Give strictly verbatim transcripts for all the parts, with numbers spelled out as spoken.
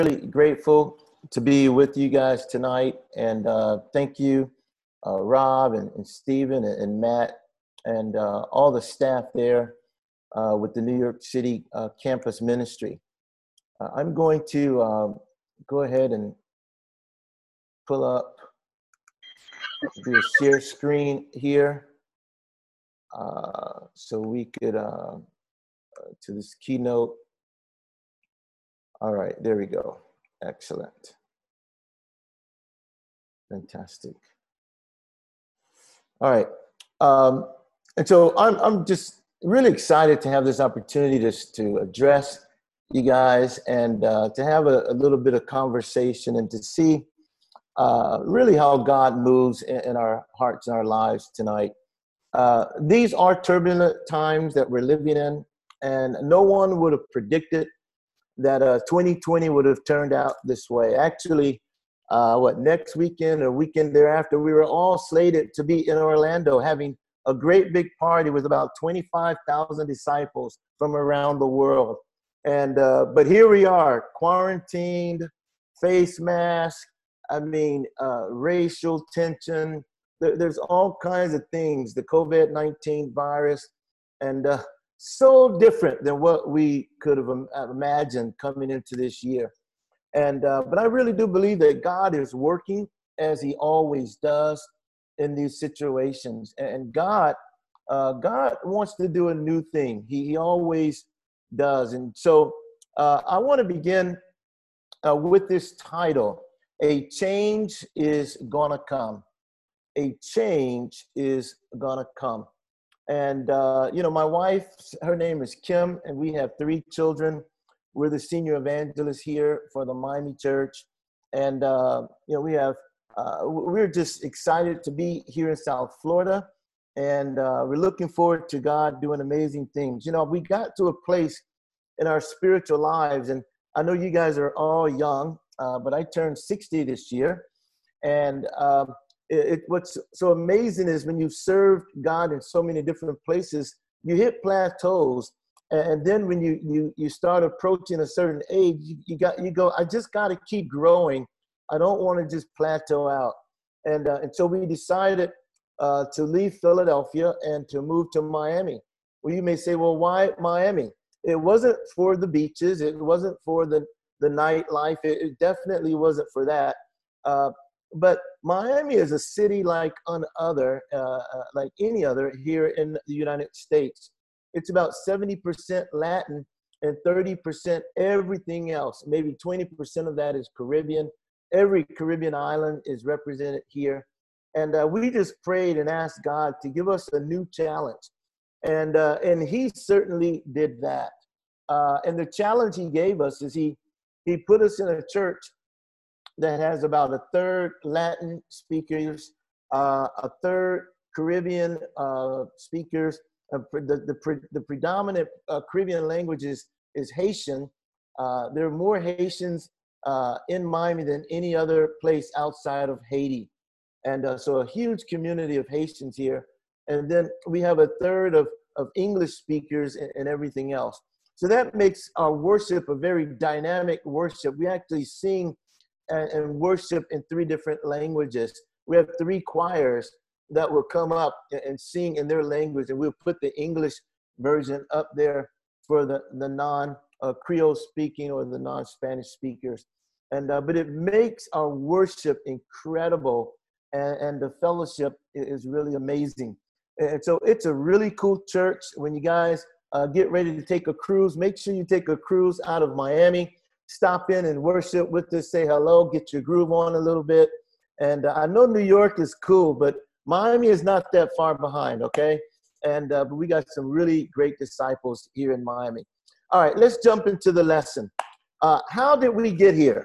really grateful to be with you guys tonight. And uh, thank you, uh, Rob and, and Stephen and, and Matt and uh, all the staff there uh, with the New York City uh, campus ministry. Uh, I'm going to um, go ahead and pull up, do a share screen here uh, so we could, uh, to this keynote. All right, there we go. Excellent. Fantastic. All right. Um, and so I'm, I'm just really excited to have this opportunity to, to address you guys and uh, to have a, a little bit of conversation and to see uh, really how God moves in, in our hearts and our lives tonight. Uh, these are turbulent times that we're living in, and no one would have predicted that uh, twenty twenty would have turned out this way. Actually, uh, what, next weekend or weekend thereafter, we were all slated to be in Orlando having a great big party with about twenty-five thousand disciples from around the world. And uh, but here we are, quarantined, face mask, I mean, uh, racial tension. There, there's all kinds of things, the COVID nineteen virus, and uh, so different than what we could have imagined coming into this year. And uh, but I really do believe that God is working as He always does in these situations. And God, uh, God wants to do a new thing. He, he always does. And so uh, I want to begin uh, with this title: A Change is Gonna Come. A change is gonna come. And, uh, you know, my wife, her name is Kim, and we have three children. We're the senior evangelists here for the Miami Church. And, uh, you know, we have, uh, we're just excited to be here in South Florida. And uh, we're looking forward to God doing amazing things. You know, we got to a place in our spiritual lives, and I know you guys are all young, uh, but I turned sixty this year. And, um, It, it, what's so amazing is when you've served God in so many different places, you hit plateaus, and, and then when you you you start approaching a certain age, you, you got you go. I just got to keep growing. I don't want to just plateau out, and uh, and so we decided uh, to leave Philadelphia and to move to Miami. Well, you may say, well, why Miami? It wasn't for the beaches. It wasn't for the the nightlife. It, it definitely wasn't for that. Uh, But Miami is a city like another, uh, uh, like any other here in the United States. It's about seventy percent Latin and thirty percent everything else. Maybe twenty percent of that is Caribbean. Every Caribbean island is represented here. And uh, we just prayed and asked God to give us a new challenge. And, uh, and He certainly did that. Uh, and the challenge He gave us is he, he put us in a church that has about a third Latin speakers, uh, a third Caribbean uh, speakers. Uh, the, the, pre, the predominant uh, Caribbean language is, is Haitian. Uh, there are more Haitians uh, in Miami than any other place outside of Haiti. And uh, so a huge community of Haitians here. And then we have a third of, of English speakers and, and everything else. So that makes our worship a very dynamic worship. We actually sing and worship in three different languages. We have three choirs that will come up and sing in their language, and we'll put the English version up there for the, the non-Creole speaking or the non-Spanish speakers. And uh, but it makes our worship incredible, and, and the fellowship is really amazing. And so it's a really cool church. When you guys uh, get ready to take a cruise, make sure you take a cruise out of Miami. Stop in and worship with us, say hello, get your groove on a little bit. And uh, I know New York is cool, but Miami is not that far behind, okay? And uh, but we got some really great disciples here in Miami. All right, let's jump into the lesson. Uh, how did we get here?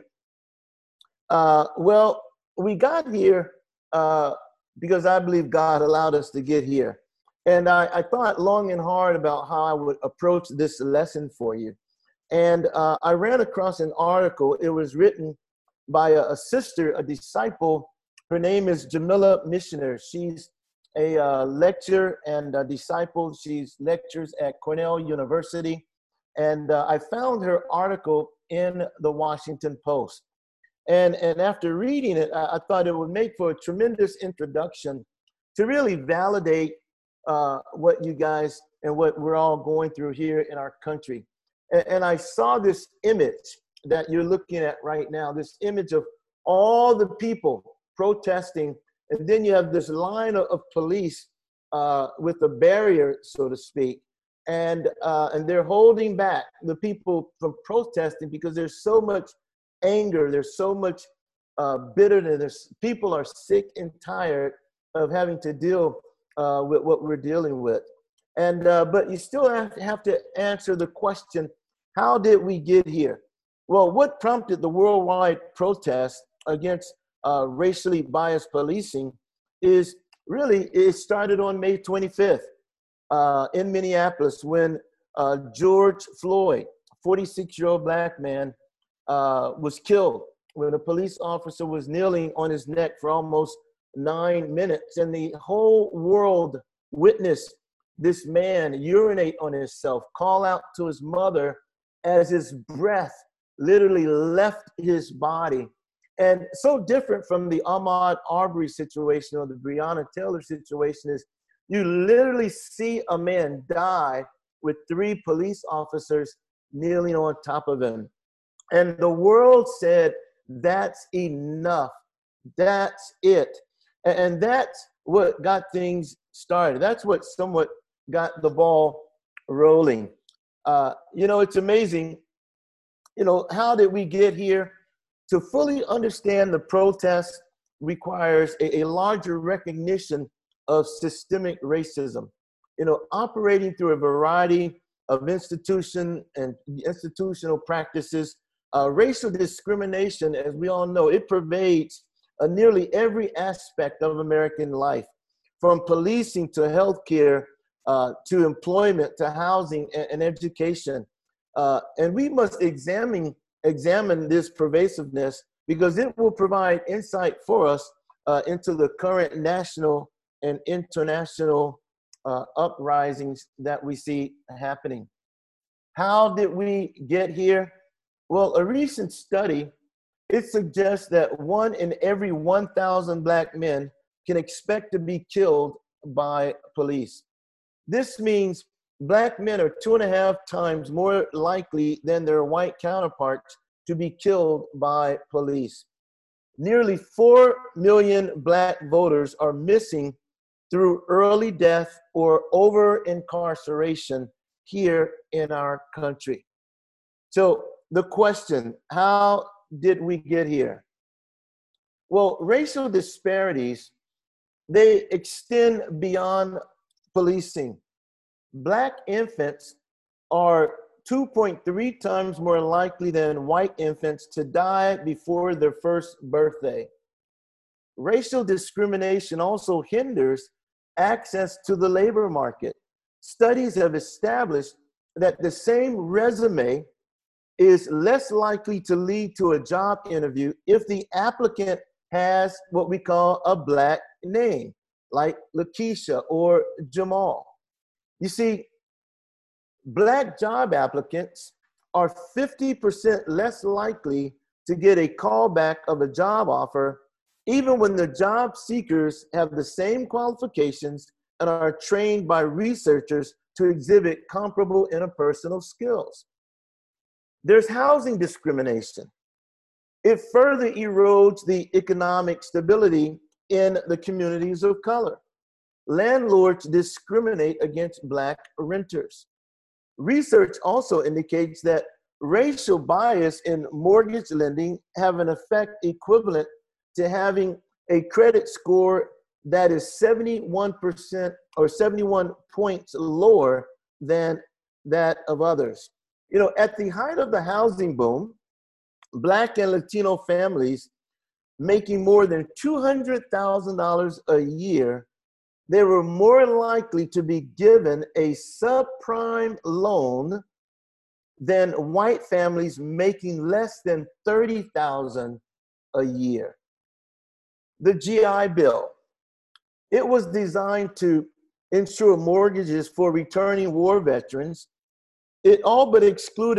Uh, well, we got here uh, because I believe God allowed us to get here. And I, I thought long and hard about how I would approach this lesson for you. And uh, I ran across an article. It was written by a, a sister, a disciple. Her name is Jamila Missioner. She's a uh, lecturer and a disciple. She lectures at Cornell University. And uh, I found her article in the Washington Post. And, and after reading it, I, I thought it would make for a tremendous introduction to really validate uh, what you guys and what we're all going through here in our country. And, and I saw this image that you're looking at right now, this image of all the people protesting, and then you have this line of, of police uh, with a barrier, so to speak, and uh, and they're holding back the people from protesting because there's so much anger, there's so much uh, bitterness. There's, people are sick and tired of having to deal uh, with what we're dealing with, and uh, but you still have to, have to answer the question: how did we get here? Well, what prompted the worldwide protest against uh, racially biased policing is really, it started on May twenty-fifth uh, in Minneapolis when uh, George Floyd, forty-six-year-old black man, uh, was killed when a police officer was kneeling on his neck for almost nine minutes. And the whole world witnessed this man urinate on himself, call out to his mother as his breath literally left his body. And so different from the Ahmaud Arbery situation or the Breonna Taylor situation is you literally see a man die with three police officers kneeling on top of him. And the world said, that's enough. That's it. And that's what got things started. That's what somewhat got the ball rolling. Uh, you know, it's amazing. You know, how did we get here? To fully understand the protest requires a, a larger recognition of systemic racism. You know, operating through a variety of institution and institutional practices, uh, racial discrimination, as we all know, it pervades uh, nearly every aspect of American life, from policing to healthcare, uh, to employment, to housing and, and education. Uh, and we must examine examine this pervasiveness because it will provide insight for us uh, into the current national and international uh, uprisings that we see happening. How did we get here? Well, a recent study, it suggests that one in every one thousand black men can expect to be killed by police. This means black men are two and a half times more likely than their white counterparts to be killed by police. Nearly four million black voters are missing through early death or over incarceration here in our country. So the question, how did we get here? Well, racial disparities, they extend beyond policing. Black infants are two point three times more likely than white infants to die before their first birthday. Racial discrimination also hinders access to the labor market. Studies have established that the same resume is less likely to lead to a job interview if the applicant has what we call a black name, like Lakeisha or Jamal. You see, black job applicants are fifty percent less likely to get a callback of a job offer, even when the job seekers have the same qualifications and are trained by researchers to exhibit comparable interpersonal skills. There's housing discrimination. It further erodes the economic stability in the communities of color. Landlords discriminate against black renters. Research also indicates that racial bias in mortgage lending have an effect equivalent to having a credit score that is seventy-one percent or seventy-one points lower than that of others. You know, at the height of the housing boom, Black and Latino families making more than two hundred thousand dollars a year, they were more likely to be given a subprime loan than white families making less than thirty thousand dollars a year. The G I Bill, it was designed to ensure mortgages for returning war veterans. It all but excluded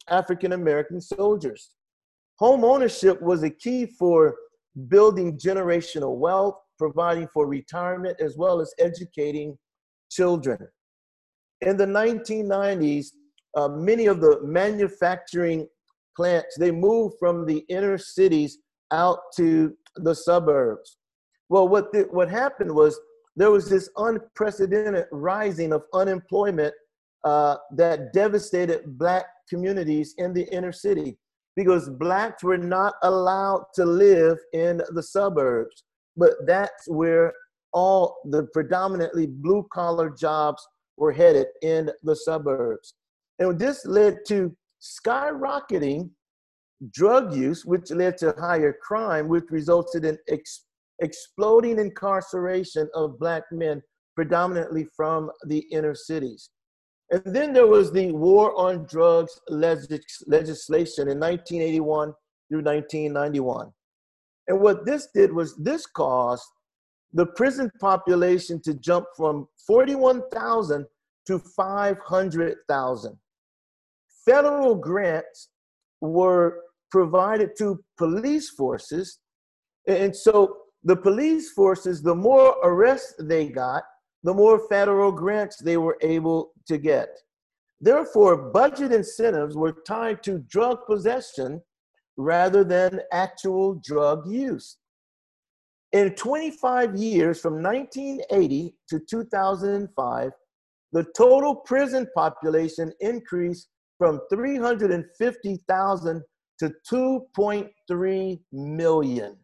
African American soldiers. Home ownership was a key for building generational wealth, providing for retirement, as well as educating children. In the nineteen nineties, uh, many of the manufacturing plants, they moved from the inner cities out to the suburbs. Well, what, the, what happened was there was this unprecedented rising of unemployment uh, that devastated Black communities in the inner city because Blacks were not allowed to live in the suburbs. But that's where all the predominantly blue collar jobs were headed, in the suburbs. And this led to skyrocketing drug use, which led to higher crime, which resulted in ex exploding incarceration of Black men, predominantly from the inner cities. And then there was the war on drugs legis legislation in nineteen eighty-one through nineteen ninety-one. And what this did was this caused the prison population to jump from forty-one thousand to five hundred thousand. Federal grants were provided to police forces. And so the police forces, the more arrests they got, the more federal grants they were able to get. Therefore, budget incentives were tied to drug possession rather than actual drug use. In twenty-five years, from nineteen eighty to two thousand five, the total prison population increased from three hundred fifty thousand to two point three million.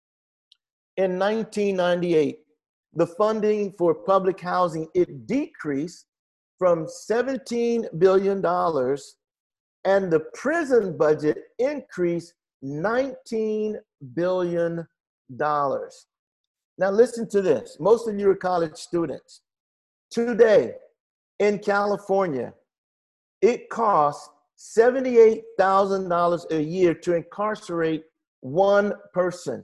In nineteen ninety-eight, the funding for public housing, it decreased from seventeen billion dollars, and the prison budget increased nineteen billion dollars. Now listen to this. Most of you are college students. Today in California, it costs seventy-eight thousand dollars a year to incarcerate one person.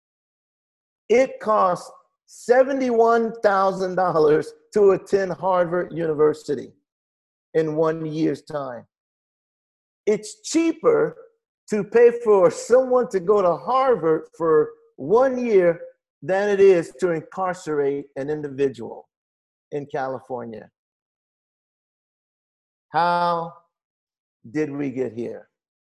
It costs seventy-one thousand dollars to attend Harvard University in one year's time. It's cheaper to pay for someone to go to Harvard for one year than it is to incarcerate an individual in California. How did we get here?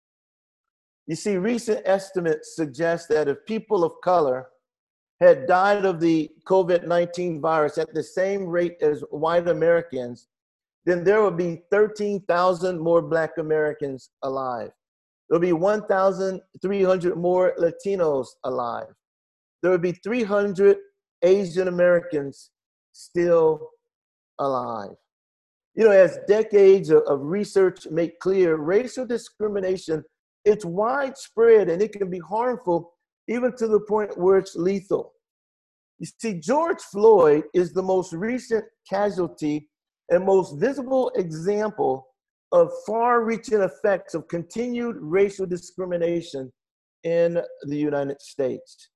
You see, recent estimates suggest that if people of color had died of the COVID nineteen virus at the same rate as white Americans, then there would be thirteen thousand more Black Americans alive. There'll be one thousand three hundred more Latinos alive. There would be three hundred Asian Americans still alive. You know, as decades of, of research make clear, racial discrimination, it's widespread and it can be harmful even to the point where it's lethal. You see, George Floyd is the most recent casualty and most visible example of far-reaching effects of continued racial discrimination in the United States.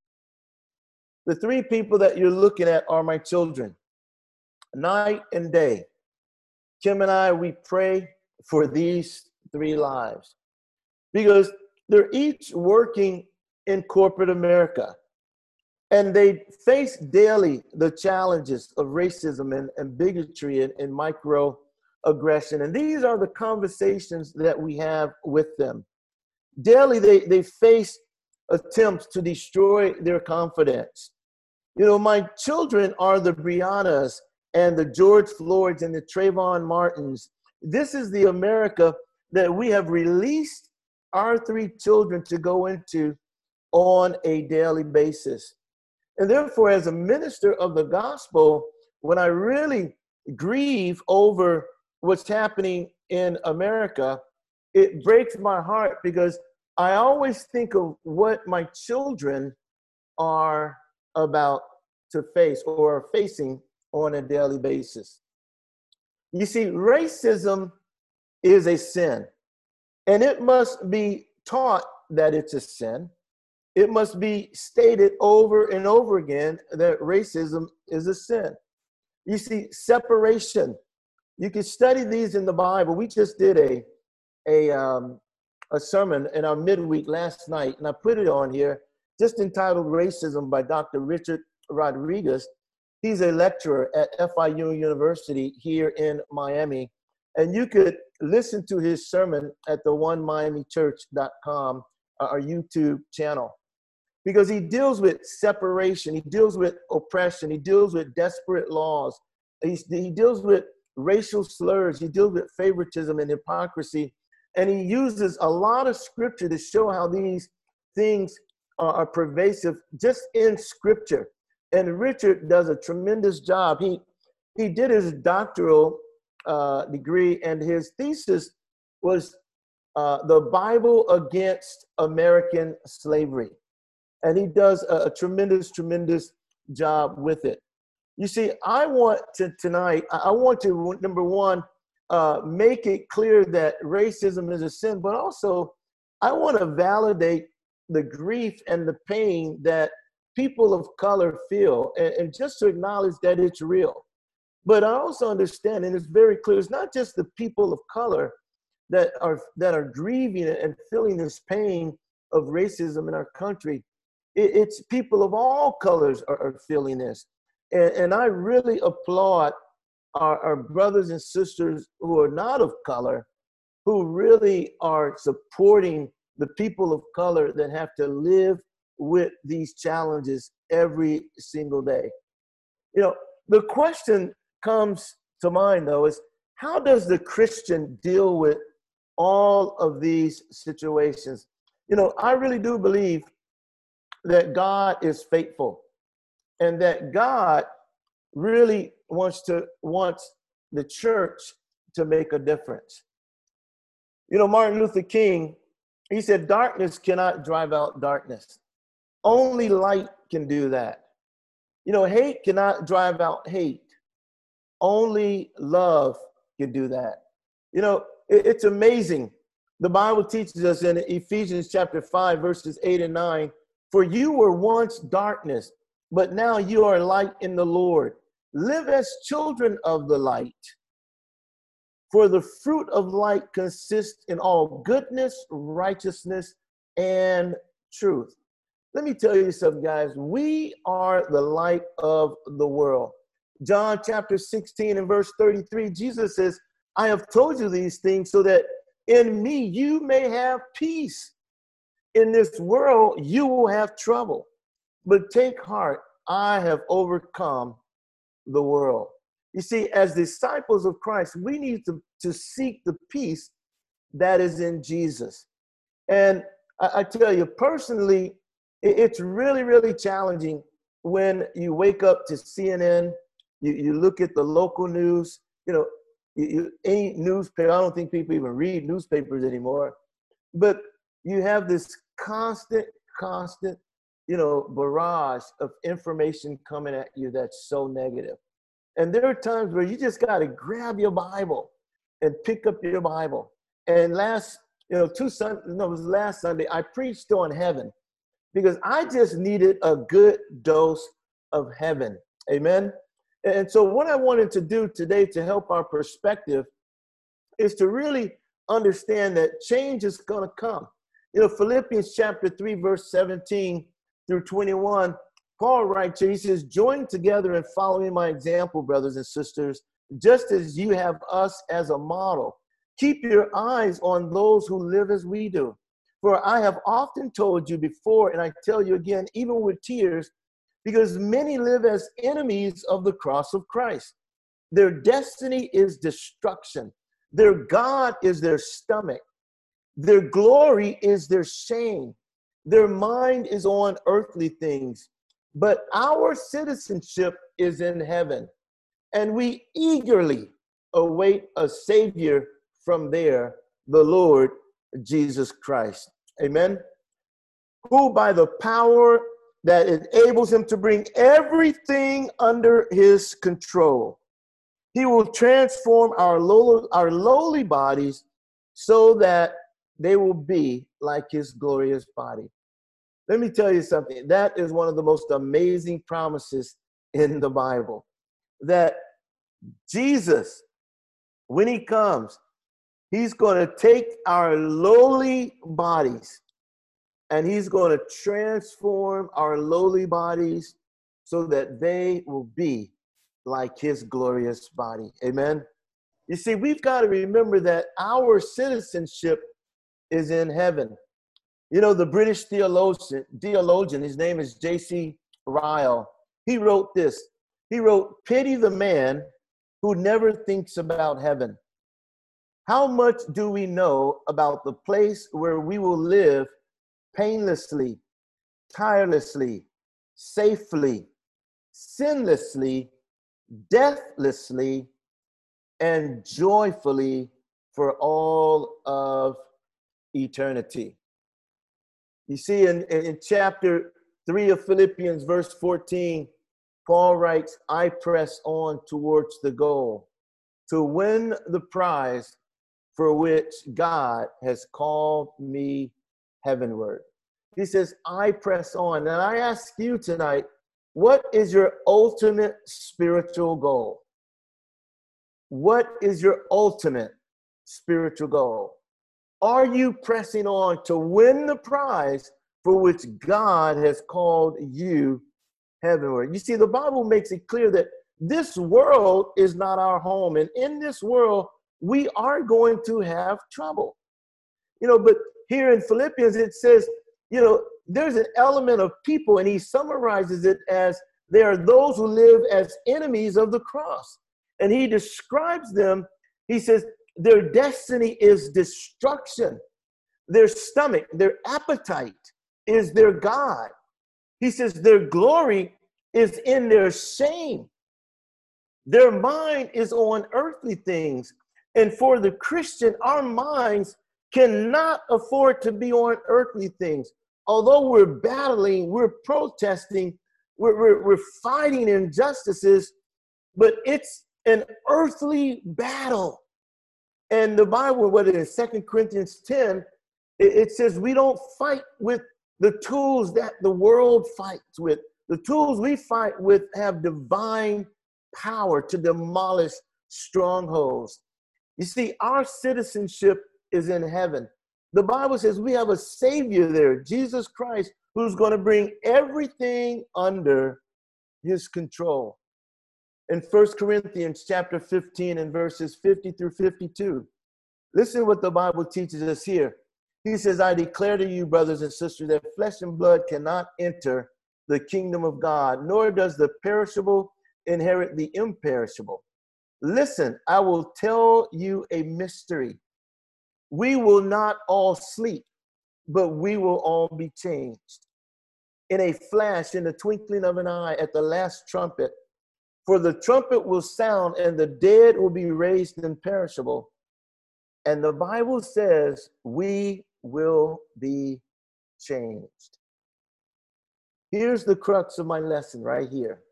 The three people that you're looking at are my children. Night and day, Kim and I, we pray for these three lives because they're each working in corporate America, and they face daily the challenges of racism and, and bigotry and, and microaggression. And these are the conversations that we have with them. Daily, they, they face attempts to destroy their confidence. You know, my children are the Breonnas and the George Floyds and the Trayvon Martins. This is the America that we have released our three children to go into on a daily basis. And therefore, as a minister of the gospel, when I really grieve over what's happening in America, it breaks my heart because I always think of what my children are about to face or are facing on a daily basis. You see, racism is a sin, and it must be taught that it's a sin. It must be stated over and over again that racism is a sin. You see, separation. You can study these in the Bible. We just did a, a um, a sermon in our midweek last night, and I put it on here, just entitled "Racism" by Doctor Richard Rodriguez. He's a lecturer at F I U University here in Miami, and you could listen to his sermon at the one miami church dot com, our YouTube channel, because he deals with separation, he deals with oppression, he deals with desperate laws, He's, he deals with racial slurs, he deals with favoritism and hypocrisy, and he uses a lot of scripture to show how these things are, are pervasive just in scripture. And Richard does a tremendous job. He, he did his doctoral uh, degree, and his thesis was uh, the Bible against American slavery. And he does a, a tremendous, tremendous job with it. You see, I want to tonight, I want to, number one, uh, make it clear that racism is a sin, but also I want to validate the grief and the pain that people of color feel, and, and just to acknowledge that it's real. But I also understand, and it's very clear, it's not just the people of color that are that are grieving and feeling this pain of racism in our country. It, it's people of all colors are, are feeling this. And, and I really applaud our, our brothers and sisters who are not of color, who really are supporting the people of color that have to live with these challenges every single day. You know, the question comes to mind, though, is how does the Christian deal with all of these situations? You know, I really do believe that God is faithful, and that God really wants to wants the church to make a difference. You know, Martin Luther King, he said, darkness cannot drive out darkness. Only light can do that. You know, hate cannot drive out hate. Only love can do that. You know, it, it's amazing. The Bible teaches us in Ephesians chapter five, verses eight and nine, for you were once darkness, but now you are light in the Lord. Live as children of the light. For the fruit of light consists in all goodness, righteousness, and truth. Let me tell you something, guys. We are the light of the world. John chapter sixteen and verse thirty-three, Jesus says, I have told you these things so that in me you may have peace. In this world you will have trouble, but take heart, I have overcome the world. You see, as disciples of Christ, we need to, to seek the peace that is in Jesus. And I, I tell you, personally, it, it's really, really challenging when you wake up to C N N, you, you look at the local news, you know, you, you, any newspaper, I don't think people even read newspapers anymore, but you have this constant, constant, you know, barrage of information coming at you that's so negative. And there are times where you just got to grab your Bible and pick up your Bible. And last, you know, two Sundays, no, it was last Sunday, I preached on heaven because I just needed a good dose of heaven. Amen. And so what I wanted to do today to help our perspective is to really understand that change is going to come. You know, Philippians chapter three, verse seventeen through twenty-one, Paul writes here, he says, join together and following my example, brothers and sisters, just as you have us as a model. Keep your eyes on those who live as we do. For I have often told you before, and I tell you again, even with tears, because many live as enemies of the cross of Christ. Their destiny is destruction. Their God is their stomach. Their glory is their shame. Their mind is on earthly things. But our citizenship is in heaven, and we eagerly await a Savior from there, the Lord Jesus Christ. Amen. Who by the power that enables him to bring everything under his control, he will transform our lowly, our lowly bodies so that they will be like his glorious body. Let me tell you something. That is one of the most amazing promises in the Bible. That Jesus, when he comes, He's going to take our lowly bodies and he's going to transform our lowly bodies so that they will be like his glorious body. Amen. You see, we've got to remember that our citizenship is in heaven. You know, the British theologian, theologian, his name is J C Ryle. He wrote this. He wrote, "Pity the man who never thinks about heaven. How much do we know about the place where we will live painlessly, tirelessly, safely, sinlessly, deathlessly, and joyfully for all of eternity?" You see, in, in chapter three of Philippians, verse fourteen, Paul writes, "I press on towards the goal to win the prize for which God has called me heavenward." He says, I press on. And I ask you tonight, what is your ultimate spiritual goal? What is your ultimate spiritual goal? Are you pressing on to win the prize for which God has called you heavenward? You see, the Bible makes it clear that this world is not our home. And in this world, we are going to have trouble. You know, but here in Philippians, it says, you know, there's an element of people, and he summarizes it as there are those who live as enemies of the cross. And he describes them, he says, their destiny is destruction. Their stomach, their appetite is their God. He says their glory is in their shame. Their mind is on earthly things. And for the Christian, our minds cannot afford to be on earthly things. Although we're battling, we're protesting, we're, we're, we're fighting injustices, but it's an earthly battle. And the Bible, what it is, Second Corinthians ten, it, it says we don't fight with the tools that the world fights with. The tools we fight with have divine power to demolish strongholds. You see, our citizenship is in heaven. The Bible says we have a Savior there, Jesus Christ, who's going to bring everything under his control. In First Corinthians chapter fifteen and verses fifty through fifty-two, listen what the Bible teaches us here. He says, I declare to you, brothers and sisters, that flesh and blood cannot enter the kingdom of God, nor does the perishable inherit the imperishable. Listen, I will tell you a mystery. We will not all sleep, but we will all be changed. In a flash, in the twinkling of an eye, at the last trumpet. For the trumpet will sound, and the dead will be raised imperishable. And the Bible says we will be changed. Here's the crux of my lesson right here.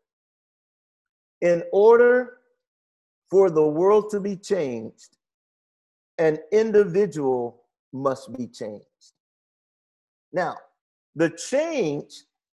In order for the world to be changed, an individual must be changed. Now, the change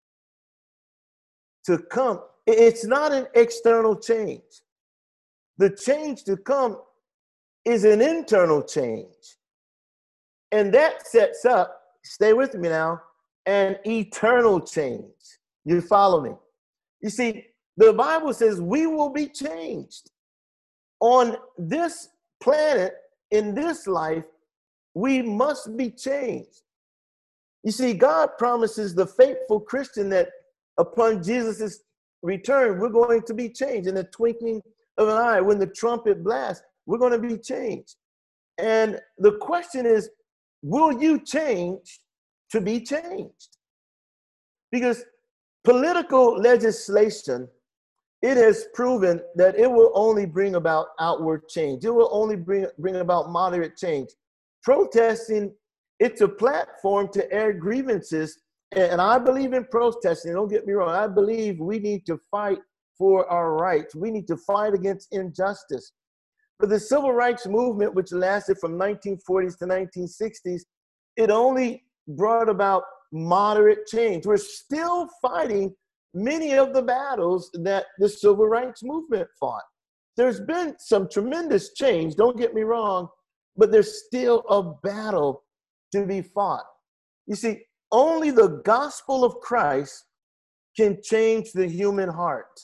to come, it's not an external change. The change to come is an internal change. And that sets up, stay with me now, an eternal change. You follow me? You see, the Bible says we will be changed. On this planet, in this life, we must be changed. You see, God promises the faithful Christian that upon Jesus' return, we're going to be changed. In the twinkling of an eye, when the trumpet blasts, we're going to be changed. And the question is, will you change to be changed? Because political legislation, it has proven that it will only bring about outward change. It will only bring, bring about moderate change. Protesting, it's a platform to air grievances. And I believe in protesting. Don't get me wrong. I believe we need to fight for our rights. We need to fight against injustice. But the civil rights movement, which lasted from nineteen forties to nineteen sixties, it only brought about moderate change. We're still fighting many of the battles that the civil rights movement fought. There's been some tremendous change, don't get me wrong, but there's still a battle to be fought. You see, only the gospel of Christ can change the human heart.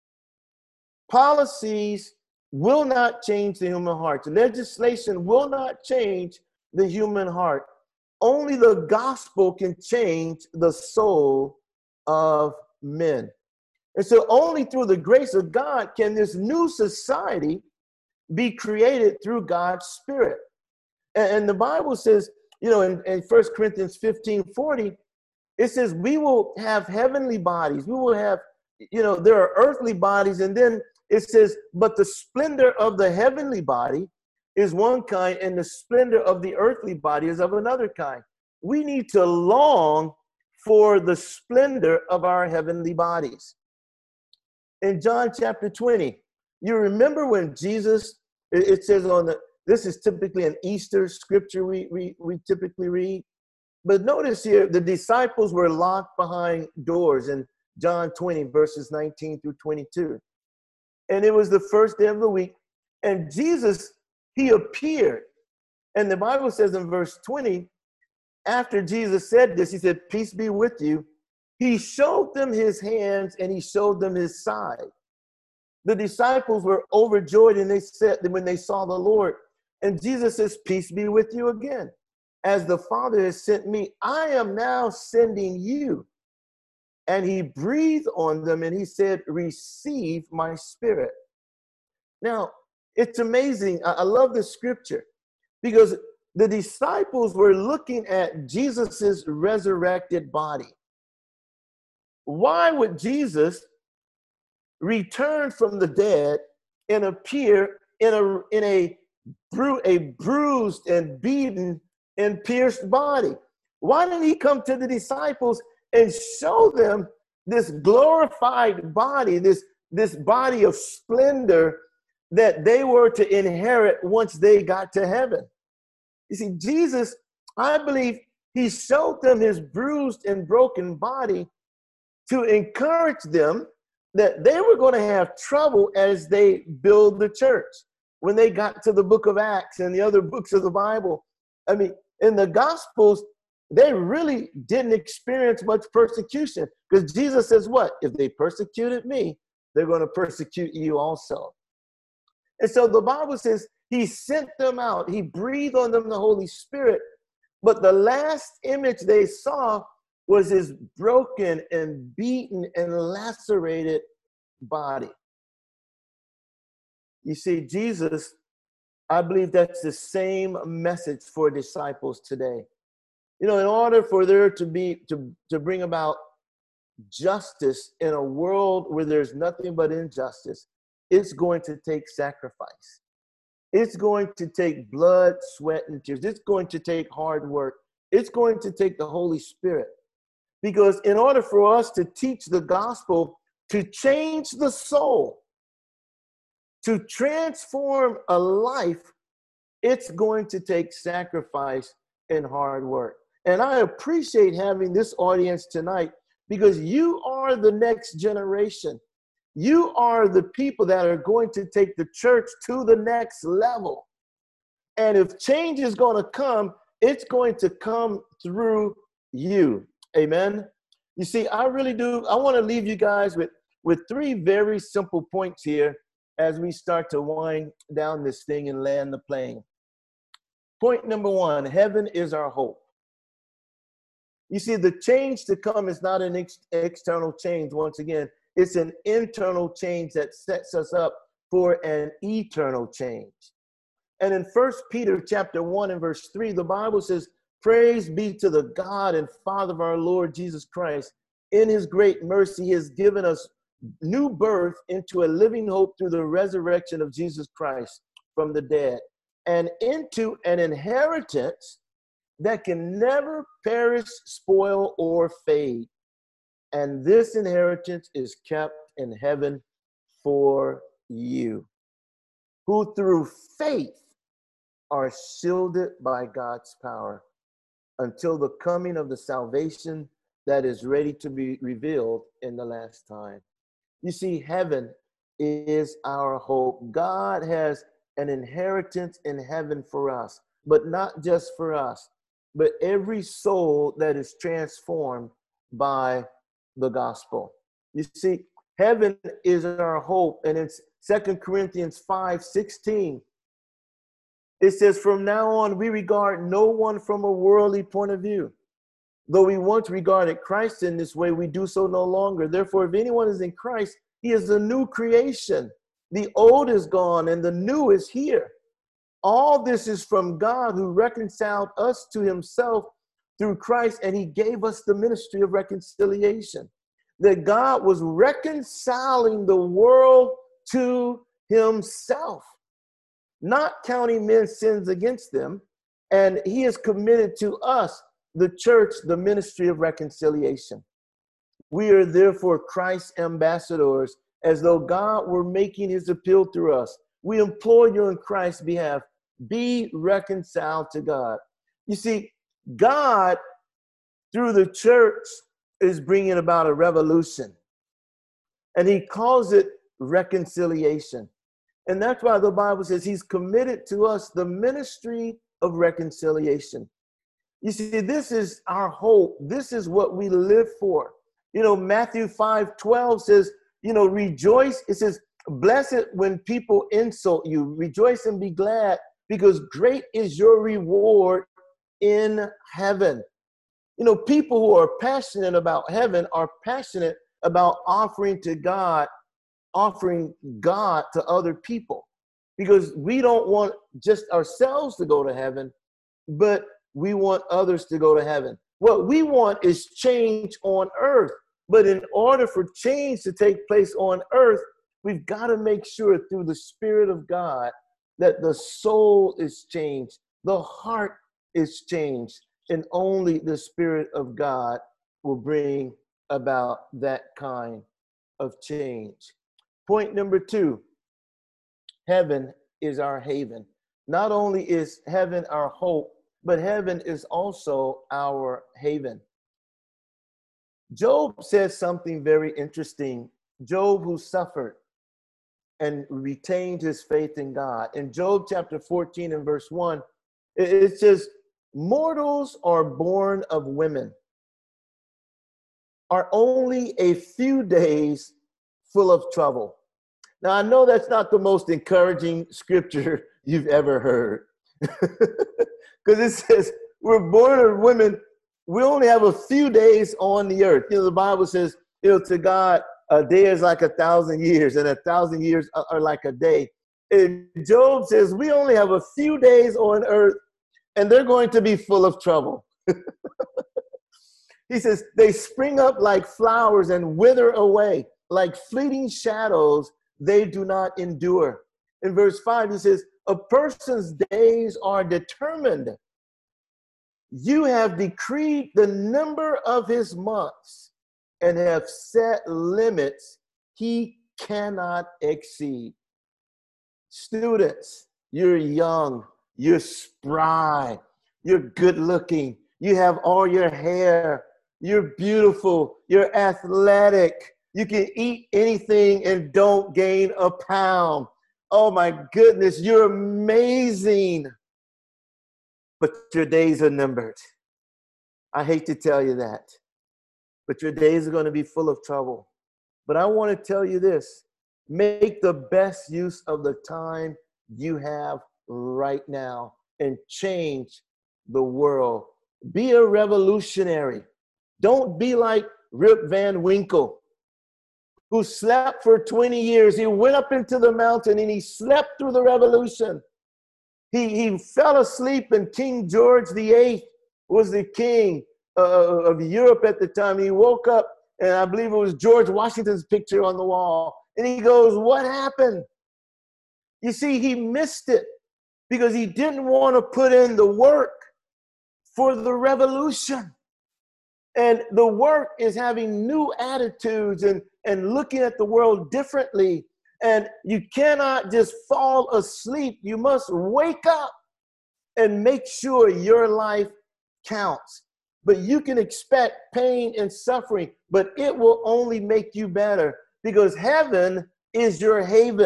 Policies will not change the human heart. Legislation will not change the human heart. Only the gospel can change the soul of men. And so only through the grace of God can this new society be created through God's Spirit. And, and the Bible says, you know, in, in First Corinthians fifteen forty, it says we will have heavenly bodies. We will have, you know, there are earthly bodies. And then it says, but the splendor of the heavenly body is one kind, and the splendor of the earthly body is of another kind. We need to long for the splendor of our heavenly bodies. In John chapter twenty, you remember when Jesus, it, it says on the, this is typically an Easter scripture we, we, we typically read. But notice here, the disciples were locked behind doors in John twenty, verses nineteen through twenty-two. And it was the first day of the week. And Jesus, he appeared. And the Bible says in verse twenty, after Jesus said this, he said, peace be with you. He showed them his hands and he showed them his side. The disciples were overjoyed and they said that when they saw the Lord. And Jesus says, peace be with you again. As the Father has sent me, I am now sending you. And he breathed on them and he said, receive my spirit. Now, it's amazing. I, I love this scripture because the disciples were looking at Jesus's resurrected body. Why would Jesus return from the dead and appear in a, in a, bru- a bruised and beaten and pierced body? Why didn't he come to the disciples and show them this glorified body, this, this body of splendor that they were to inherit once they got to heaven? You see, Jesus, I believe he showed them his bruised and broken body to encourage them that they were going to have trouble as they build the church. When they got to the book of Acts and the other books of the Bible, I mean, in the Gospels, they really didn't experience much persecution because Jesus says what? If they persecuted me, they're going to persecute you also. And so the Bible says he sent them out. He breathed on them the Holy Spirit. But the last image they saw was his broken and beaten and lacerated body. You see, Jesus, I believe that's the same message for disciples today. You know, in order for there to be, to, to bring about justice in a world where there's nothing but injustice, it's going to take sacrifice. It's going to take blood, sweat, and tears. It's going to take hard work. It's going to take the Holy Spirit. Because in order for us to teach the gospel, to change the soul, to transform a life, it's going to take sacrifice and hard work. And I appreciate having this audience tonight because you are the next generation. You are the people that are going to take the church to the next level. And if change is going to come, it's going to come through you. Amen. You see, I really do. I want to leave you guys with, with three very simple points here as we start to wind down this thing and land the plane. Point number one, heaven is our hope. You see, the change to come is not an ex- external change. Once again, it's an internal change that sets us up for an eternal change. And in First Peter chapter one and verse three, the Bible says, praise be to the God and Father of our Lord Jesus Christ. In his great mercy, he has given us new birth into a living hope through the resurrection of Jesus Christ from the dead, and into an inheritance that can never perish, spoil, or fade. And this inheritance is kept in heaven for you, who through faith are shielded by God's power until the coming of the salvation that is ready to be revealed in the last time. You see, heaven is our hope. God has an inheritance in heaven for us, but not just for us, but every soul that is transformed by the gospel. You see, heaven is our hope, and it's Second Corinthians five sixteen. It says, from now on, we regard no one from a worldly point of view. Though we once regarded Christ in this way, we do so no longer. Therefore, if anyone is in Christ, he is a new creation. The old is gone and the new is here. All this is from God, who reconciled us to himself through Christ, and he gave us the ministry of reconciliation. That God was reconciling the world to himself, not counting men's sins against them. And he has committed to us, the church, the ministry of reconciliation. We are therefore Christ's ambassadors, as though God were making his appeal through us. We implore you in Christ's behalf, be reconciled to God. You see, God, through the church, is bringing about a revolution. And he calls it reconciliation. And that's why the Bible says he's committed to us the ministry of reconciliation. You see, this is our hope. This is what we live for. You know, Matthew five twelve says, you know, rejoice. It says, blessed when people insult you. Rejoice and be glad, because great is your reward in heaven. You know, people who are passionate about heaven are passionate about offering to God, offering God to other people, because we don't want just ourselves to go to heaven, but we want others to go to heaven. What we want is change on earth. But in order for change to take place on earth, we've got to make sure through the Spirit of God that the soul is changed, the heart is changed, and only the Spirit of God will bring about that kind of change. Point number two, heaven is our haven. Not only is heaven our hope, but heaven is also our haven. Job says something very interesting. Job, who suffered and retained his faith in God. In Job chapter fourteen and verse one, it says, mortals are born of women, are only a few days full of trouble. Now, I know that's not the most encouraging scripture you've ever heard. Because it says, we're born of women, we only have a few days on the earth. You know, the Bible says, you know, to God, a day is like a thousand years, and a thousand years are like a day. And Job says, we only have a few days on earth, and they're going to be full of trouble. He says, they spring up like flowers and wither away. Like fleeting shadows, they do not endure. In verse five, he says, a person's days are determined. You have decreed the number of his months and have set limits he cannot exceed. Students, you're young, you're spry, you're good looking, you have all your hair, you're beautiful, you're athletic, you can eat anything and don't gain a pound. Oh my goodness, you're amazing. But your days are numbered. I hate to tell you that, but your days are going to be full of trouble. But I want to tell you this, make the best use of the time you have right now and change the world. Be a revolutionary. Don't be like Rip Van Winkle, who slept for twenty years. He went up into the mountain and he slept through the revolution. He, he fell asleep, and King George the Eighth was the king uh, of Europe at the time. He woke up, and I believe it was George Washington's picture on the wall. And he goes, what happened? You see, he missed it because he didn't want to put in the work for the revolution. And the work is having new attitudes and, and looking at the world differently. And you cannot just fall asleep. You must wake up and make sure your life counts. But you can expect pain and suffering, but it will only make you better, because heaven is your haven.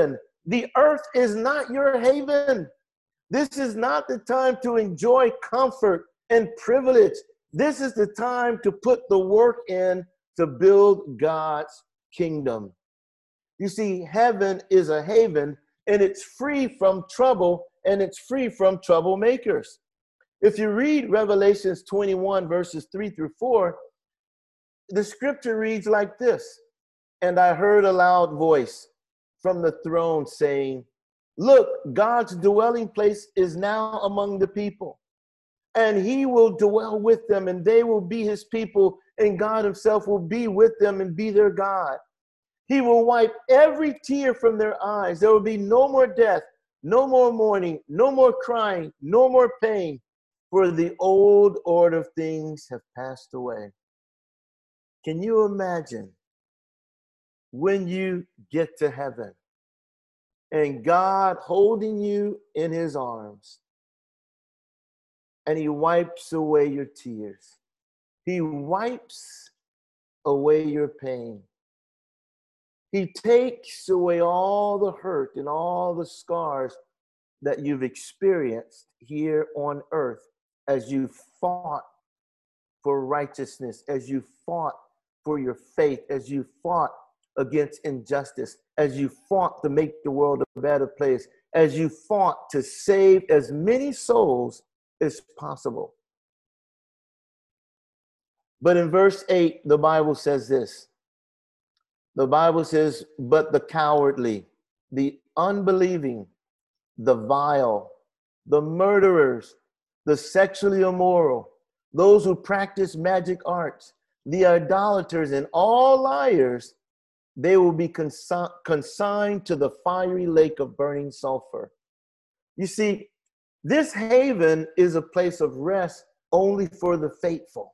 The earth is not your haven. This is not the time to enjoy comfort and privilege. This is the time to put the work in to build God's kingdom. You see, heaven is a haven, and it's free from trouble, and it's free from troublemakers. If you read Revelations twenty-one, verses three through four, the scripture reads like this. And I heard a loud voice from the throne saying, look, God's dwelling place is now among the people, and he will dwell with them, and they will be his people, and God himself will be with them and be their God. He will wipe every tear from their eyes. There will be no more death, no more mourning, no more crying, no more pain, for the old order of things have passed away. Can you imagine when you get to heaven and God holding you in his arms, and he wipes away your tears? He wipes away your pain. He takes away all the hurt and all the scars that you've experienced here on earth as you fought for righteousness, as you fought for your faith, as you fought against injustice, as you fought to make the world a better place, as you fought to save as many souls as possible. But in verse eight, the Bible says this. The Bible says, but the cowardly, the unbelieving, the vile, the murderers, the sexually immoral, those who practice magic arts, the idolaters, and all liars, they will be consi- consigned to the fiery lake of burning sulfur. You see, this haven is a place of rest only for the faithful.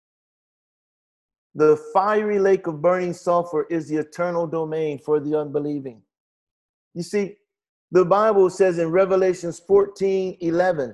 The fiery lake of burning sulfur is the eternal domain for the unbelieving. You see, the Bible says in Revelations fourteen eleven,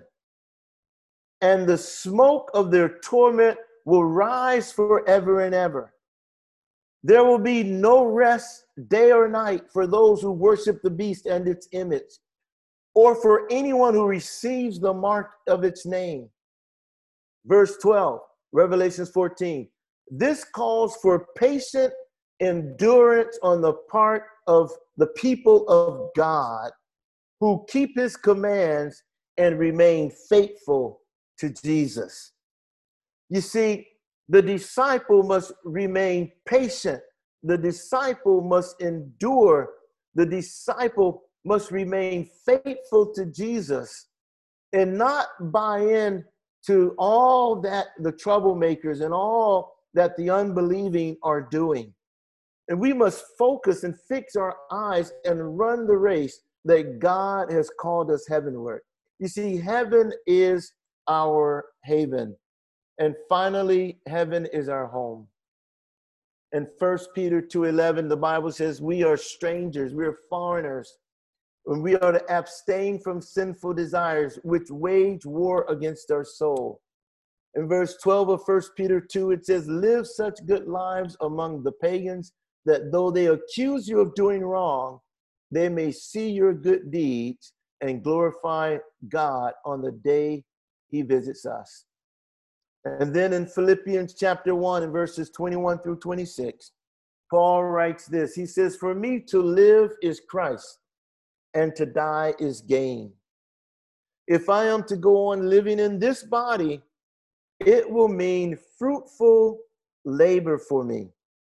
and the smoke of their torment will rise forever and ever. There will be no rest day or night for those who worship the beast and its image, or for anyone who receives the mark of its name. Verse twelve, Revelations fourteen. This calls for patient endurance on the part of the people of God who keep his commands and remain faithful to Jesus. You see, the disciple must remain patient. The disciple must endure. The disciple must remain faithful to Jesus and not buy in to all that the troublemakers and all that the unbelieving are doing. And we must focus and fix our eyes and run the race that God has called us heavenward. You see, heaven is our haven. And finally, heaven is our home. In First Peter two eleven, the Bible says we are strangers, we are foreigners, and we are to abstain from sinful desires which wage war against our soul. In verse twelve of First Peter two, it says, live such good lives among the pagans that though they accuse you of doing wrong, they may see your good deeds and glorify God on the day he visits us. And then in Philippians chapter one and verses twenty-one through twenty-six, Paul writes this. He says, for me to live is Christ, and to die is gain. If I am to go on living in this body, it will mean fruitful labor for me.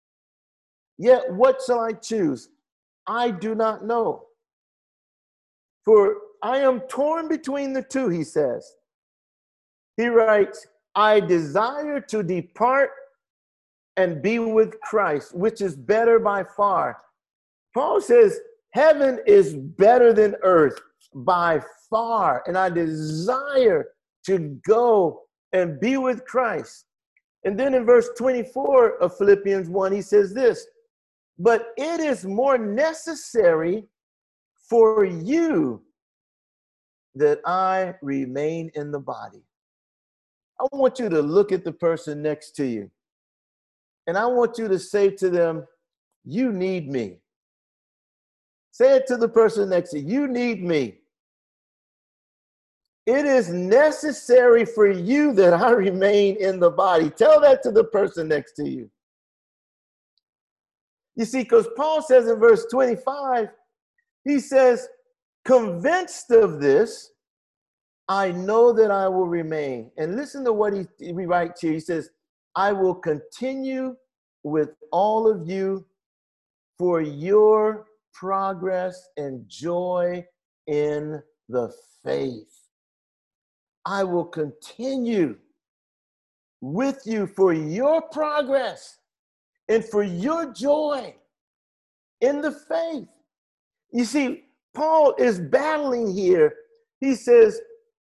Yet what shall I choose? I do not know. For I am torn between the two, he says. He writes, I desire to depart and be with Christ, which is better by far. Paul says, heaven is better than earth by far, and I desire to go and be with Christ. And then in verse twenty-four of Philippians one, he says this, but it is more necessary for you that I remain in the body. I want you to look at the person next to you, and I want you to say to them, you need me. Say it to the person next to you. You need me. It is necessary for you that I remain in the body. Tell that to the person next to you. You see, because Paul says in verse twenty-five, he says, convinced of this, I know that I will remain. And listen to what he, he writes here. He says, I will continue with all of you for your progress and joy in the faith. I will continue with you for your progress and for your joy in the faith. You see, Paul is battling here. He says,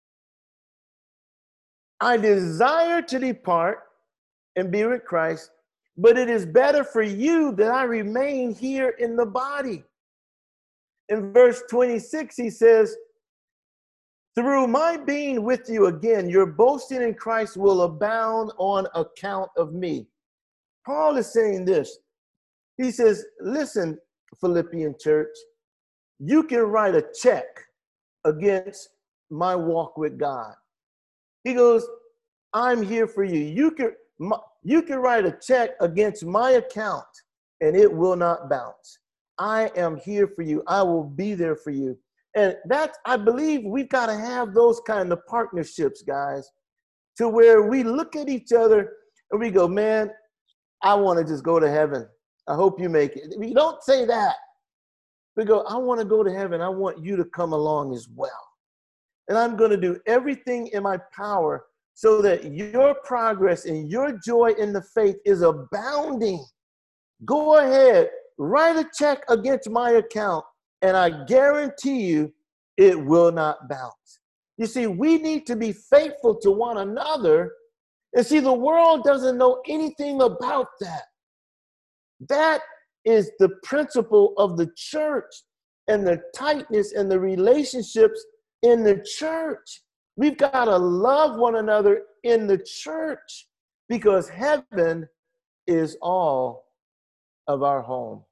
I desire to depart and be with Christ, but it is better for you that I remain here in the body. In verse twenty-six, he says, through my being with you again, your boasting in Christ will abound on account of me. Paul is saying this. He says, listen, Philippian church, you can write a check against my walk with God. He goes, I'm here for you. You can, you can write a check against my account and it will not bounce. I am here for you. I will be there for you. And that's, I believe we've got to have those kind of partnerships, guys, to where we look at each other and we go, man, I want to just go to heaven. I hope you make it. We don't say that. We go, I want to go to heaven. I want you to come along as well. And I'm going to do everything in my power so that your progress and your joy in the faith is abounding. Go ahead, write a check against my account, and I guarantee you it will not bounce. You see, we need to be faithful to one another. And see, the world doesn't know anything about that. That is the principle of the church and the tightness and the relationships in the church. We've got to love one another in the church because heaven is all of our home.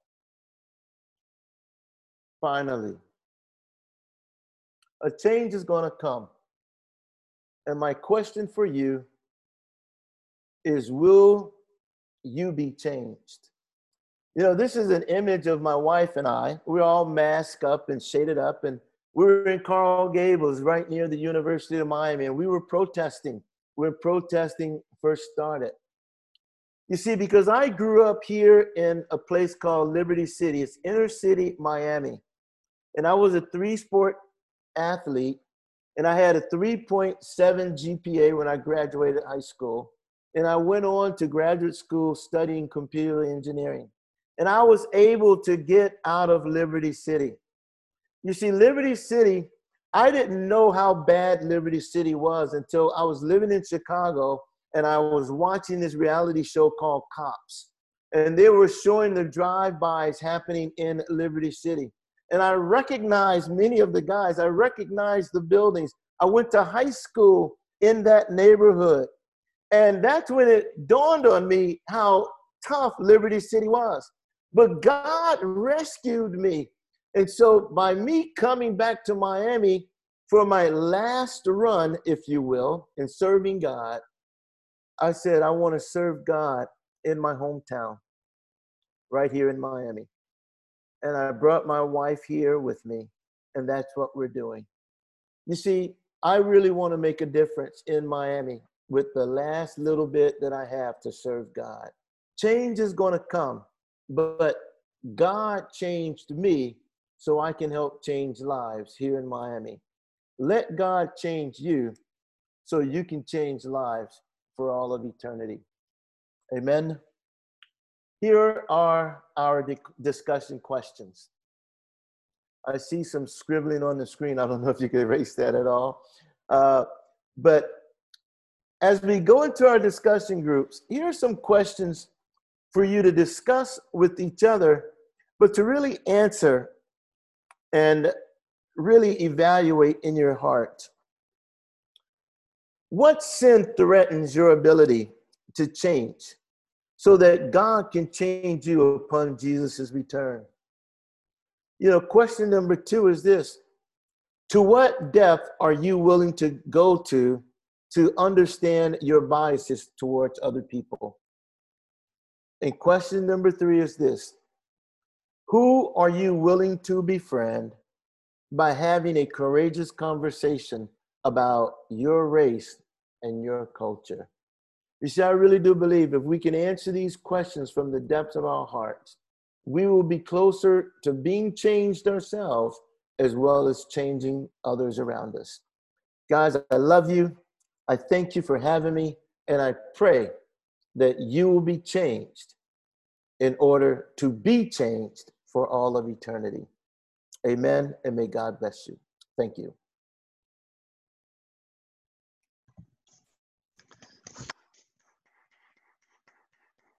Finally, a change is going to come. And my question for you is, will you be changed? You know, this is an image of my wife and I. We're all masked up and shaded up, and we were in Coral Gables, right near the University of Miami, and we were protesting. When protesting first started. You see, because I grew up here in a place called Liberty City. It's inner city Miami. And I was a three-sport athlete, and I had a three point seven G P A when I graduated high school. And I went on to graduate school studying computer engineering. And I was able to get out of Liberty City. You see, Liberty City, I didn't know how bad Liberty City was until I was living in Chicago and I was watching this reality show called Cops. And they were showing the drive-bys happening in Liberty City. And I recognized many of the guys. I recognized the buildings. I went to high school in that neighborhood. And that's when it dawned on me how tough Liberty City was. But God rescued me. And so by me coming back to Miami for my last run, if you will, in serving God, I said, I want to serve God in my hometown, right here in Miami. And I brought my wife here with me, and that's what we're doing. You see, I really want to make a difference in Miami with the last little bit that I have to serve God. Change is going to come, but God changed me so I can help change lives here in Miami. Let God change you so you can change lives for all of eternity. Amen. Here are our discussion questions. I see some scribbling on the screen. I don't know if you can erase that at all. Uh, but as we go into our discussion groups, here are some questions for you to discuss with each other, but to really answer and really evaluate in your heart. What sin threatens your ability to change so that God can change you upon Jesus' return? You know, question number two is this: to what depth are you willing to go to to understand your biases towards other people? And question number three is this: who are you willing to befriend by having a courageous conversation about your race and your culture? You see, I really do believe if we can answer these questions from the depths of our hearts, we will be closer to being changed ourselves as well as changing others around us. Guys, I love you. I thank you for having me, and I pray that you will be changed in order to be changed for all of eternity. Amen, and may God bless you. Thank you.